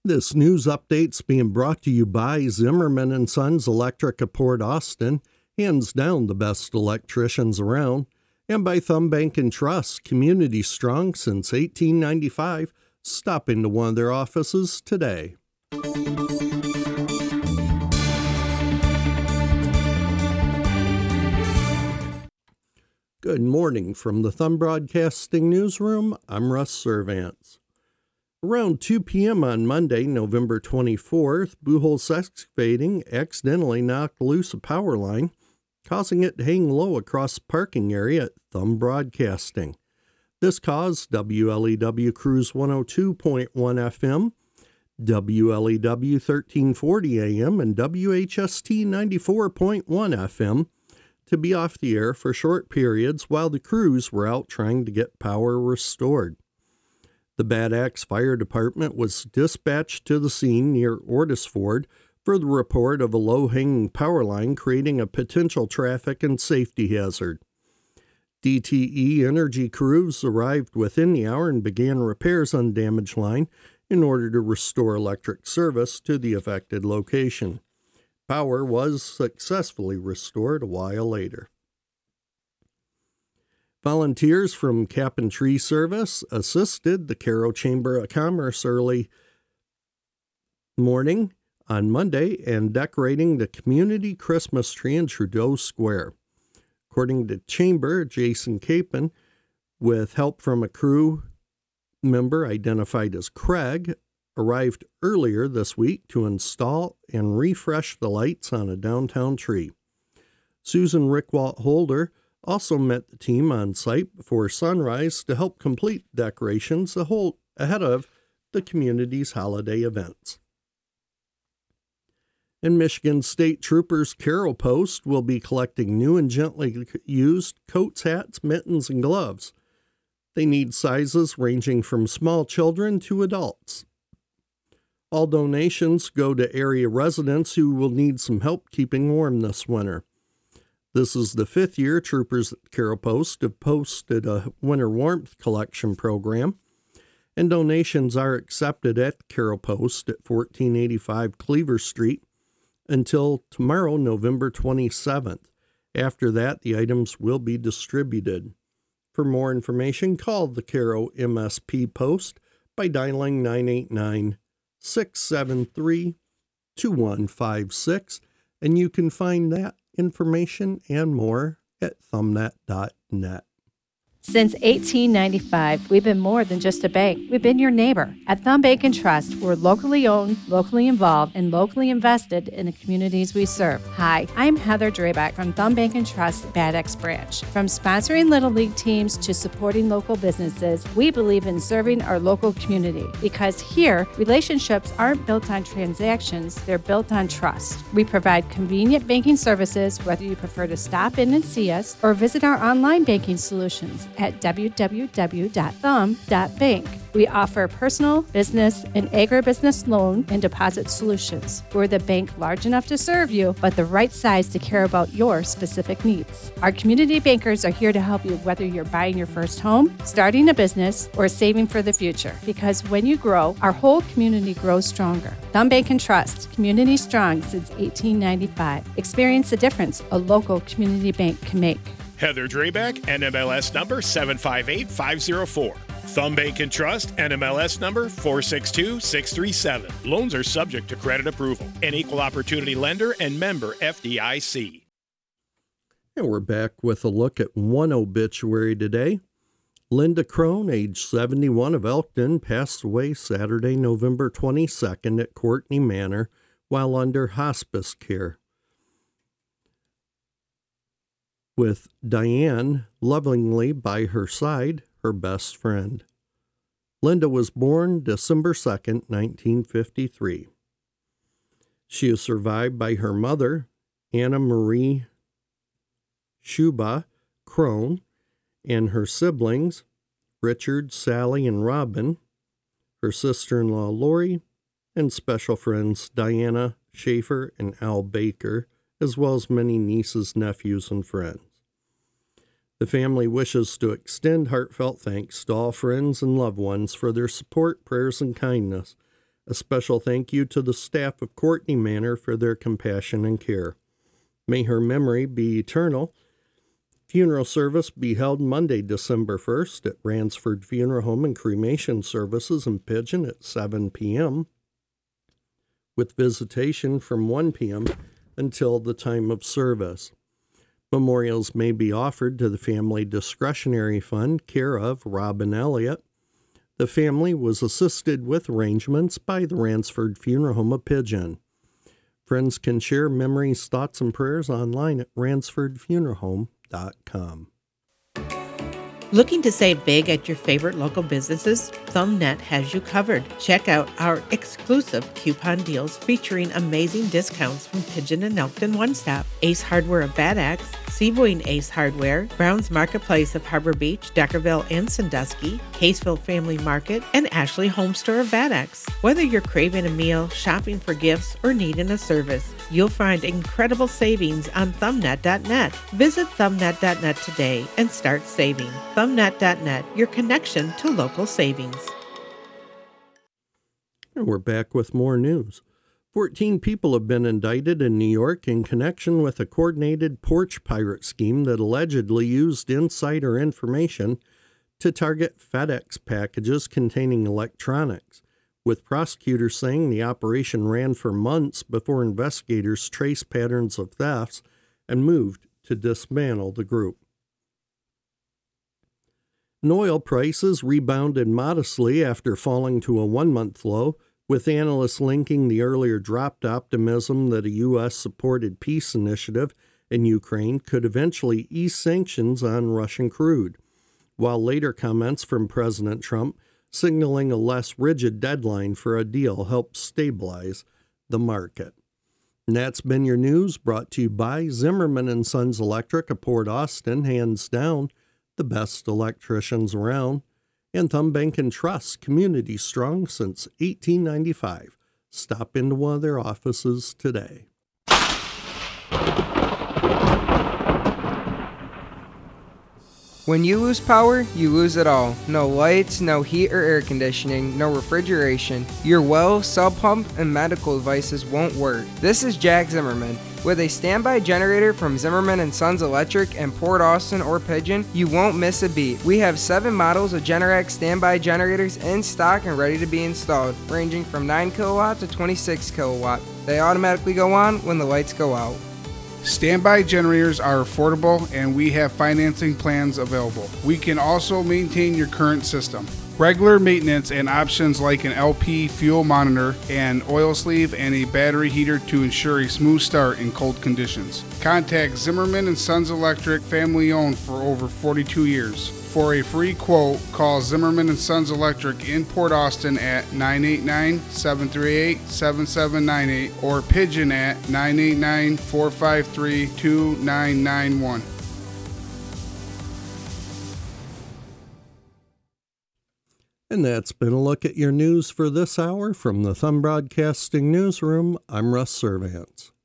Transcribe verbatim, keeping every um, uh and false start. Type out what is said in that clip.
This news update's being brought to you by Zimmerman and Sons Electric of Port Austin, hands down the best electricians around, and by Thumb Bank and Trust, community strong since eighteen ninety-five. Stop into one of their offices today. Good morning from the Thumb Broadcasting Newsroom. I'm Russ Servants. Around two p.m. on Monday, November twenty-fourth, Buchholz Excavating accidentally knocked loose a power line, causing it to hang low across the parking area at Thumb Broadcasting. This caused W L E W Cruise one oh two point one F M, W L E W thirteen forty A M, and W H S T ninety-four point one F M to be off the air for short periods while the crews were out trying to get power restored. The Bad Axe Fire Department was dispatched to the scene near Ortisford for the report of a low-hanging power line creating a potential traffic and safety hazard. D T E Energy crews arrived within the hour and began repairs on the damaged line in order to restore electric service to the affected location. Power was successfully restored a while later. Volunteers from Cap and Tree Service assisted the Cairo Chamber of Commerce early morning on Monday in decorating the community Christmas tree in Trudeau Square. According to Chamber, Jason Capon, with help from a crew member identified as Craig, arrived earlier this week to install and refresh the lights on a downtown tree. Susan Rickwalt Holder also met the team on site before sunrise to help complete decorations ahead of the community's holiday events. And Michigan State Troopers Carol Post will be collecting new and gently used coats, hats, mittens, and gloves. They need sizes ranging from small children to adults. All donations go to area residents who will need some help keeping warm this winter. This is the fifth year Troopers at Carol Post have posted a winter warmth collection program, and donations are accepted at Carol Post at fourteen eighty-five Cleaver Street until tomorrow, November twenty-seventh. After that, the items will be distributed. For more information, call the Carol M S P Post by dialing nine eight nine, six seven three, two one five six, and you can find that information and more at thumbnet dot net. Since eighteen ninety-five, we've been more than just a bank. We've been your neighbor. At Thumb Bank and Trust, we're locally owned, locally involved, and locally invested in the communities we serve. Hi, I'm Heather Drabeck from Thumb Bank and Trust Bad Axe Branch. From sponsoring Little League teams to supporting local businesses, we believe in serving our local community because here, relationships aren't built on transactions, they're built on trust. We provide convenient banking services, whether you prefer to stop in and see us or visit our online banking solutions at w w w dot thumb dot bank. We offer personal, business, and agribusiness loan and deposit solutions. We're the bank large enough to serve you, but the right size to care about your specific needs. Our community bankers are here to help you whether you're buying your first home, starting a business, or saving for the future. Because when you grow, our whole community grows stronger. Thumb Bank and Trust, community strong since eighteen ninety-five. Experience the difference a local community bank can make. Heather Drabeck, N M L S number seven five eight five zero four. Thumb Bank and Trust, N M L S number four six two six three seven. Loans are subject to credit approval. An equal opportunity lender and member F D I C. And we're back with a look at one obituary today. Linda Crone, age seventy-one, of Elkton, passed away Saturday, November twenty-second at Courtney Manor while under hospice care, with Diane lovingly by her side, her best friend. Linda was born December second, nineteen fifty-three. She is survived by her mother, Anna Marie Shuba Crone, and her siblings, Richard, Sally, and Robin, her sister-in-law, Lori, and special friends, Diana Schaefer and Al Baker, as well as many nieces, nephews, and friends. The family wishes to extend heartfelt thanks to all friends and loved ones for their support, prayers, and kindness. A special thank you to the staff of Courtney Manor for their compassion and care. May her memory be eternal. Funeral service be held Monday, December first at Ransford Funeral Home and Cremation Services in Pigeon at seven p.m. with visitation from one p.m. until the time of service. Memorials may be offered to the Family Discretionary Fund, care of Robin Elliott. The family was assisted with arrangements by the Ransford Funeral Home of Pigeon. Friends can share memories, thoughts, and prayers online at ransford funeral home dot com. Looking to save big at your favorite local businesses? ThumbNet has you covered. Check out our exclusive coupon deals featuring amazing discounts from Pigeon and Elkton One Stop, Ace Hardware of Bad Axe, Seaboyne Ace Hardware, Brown's Marketplace of Harbor Beach, Deckerville and Sandusky, Caseville Family Market, and Ashley Home Store of Bad Axe. Whether you're craving a meal, shopping for gifts, or needing a service, you'll find incredible savings on thumbnet dot net. Visit thumbnet dot net today and start saving. thumbnet dot net, your connection to local savings. And we're back with more news. fourteen people have been indicted in New York in connection with a coordinated porch pirate scheme that allegedly used insider information to target FedEx packages containing electronics, with prosecutors saying the operation ran for months before investigators traced patterns of thefts and moved to dismantle the group. And oil prices rebounded modestly after falling to a one-month low, with analysts linking the earlier dropped optimism that a U S-supported peace initiative in Ukraine could eventually ease sanctions on Russian crude, while later comments from President Trump signaling a less rigid deadline for a deal helped stabilize the market. And that's been your news, brought to you by Zimmerman and Sons Electric of Port Austin, hands down the best electricians around, and Thumb Bank and Trust, community strong since eighteen ninety-five. Stop into one of their offices today. When you lose power, you lose it all. No lights, no heat or air conditioning, no refrigeration. Your well, sub pump, and medical devices won't work. This is Jack Zimmerman. With a standby generator from Zimmerman and Sons Electric in Port Austin or Pigeon, you won't miss a beat. We have seven models of Generac standby generators in stock and ready to be installed, ranging from nine kilowatt to twenty-six kilowatt. They automatically go on when the lights go out. Standby generators are affordable and we have financing plans available. We can also maintain your current system. Regular maintenance and options like an L P fuel monitor, an oil sleeve, and a battery heater to ensure a smooth start in cold conditions. Contact Zimmerman and Sons Electric, family owned for over forty-two years. For a free quote, call Zimmerman and Sons Electric in Port Austin at nine eight nine, seven three eight, seven seven nine eight or Pigeon at nine eight nine, four five three, two nine nine one. And that's been a look at your news for this hour from the Thumb Broadcasting Newsroom. I'm Russ Servants.